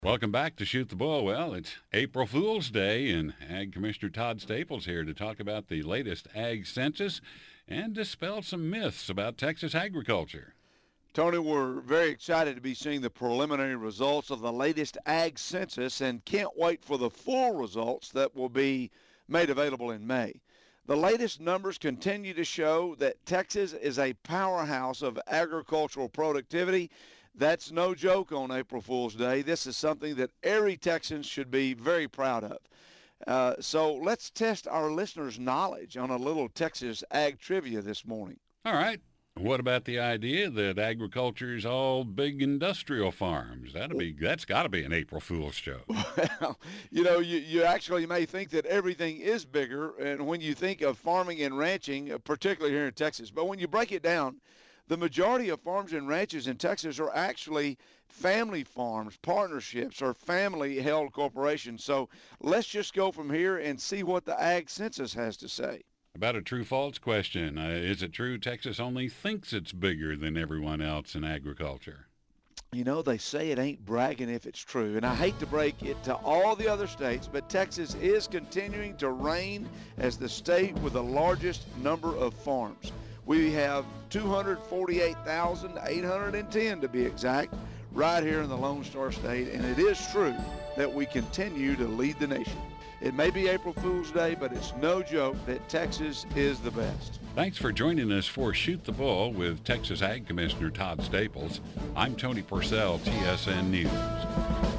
Welcome back to Shoot the Bull. Well, it's April Fool's Day, and Ag Commissioner Todd Staples here to talk about the latest ag census and dispel some myths about Texas agriculture. Tony, we're very excited to be seeing the preliminary results of the latest ag census and can't wait for the full results that will be made available in May. The latest numbers continue to show that Texas is a powerhouse of agricultural productivity. That's no joke on April Fool's Day. This is something that every Texan should be very proud of. So let's test our listeners' knowledge on a little Texas ag trivia this morning. All right. What about the idea that agriculture is all big industrial farms? That's got to be an April Fool's joke. Well, you actually may think that everything is bigger, and when you think of farming and ranching, particularly here in Texas, but when you break it down, the majority of farms and ranches in Texas are actually family farms, partnerships, or family-held corporations. So let's just go from here and see what the ag census has to say. About a true-false question. Is it true Texas only thinks it's bigger than everyone else in agriculture? You know, they say it ain't bragging if it's true, and I hate to break it to all the other states, but Texas is continuing to reign as the state with the largest number of farms. We have 248,810 to be exact, right here in the Lone Star State, and it is true that we continue to lead the nation. It may be April Fool's Day, but it's no joke that Texas is the best. Thanks for joining us for Shoot the Bull with Texas Ag Commissioner Todd Staples. I'm Tony Purcell, TSN News.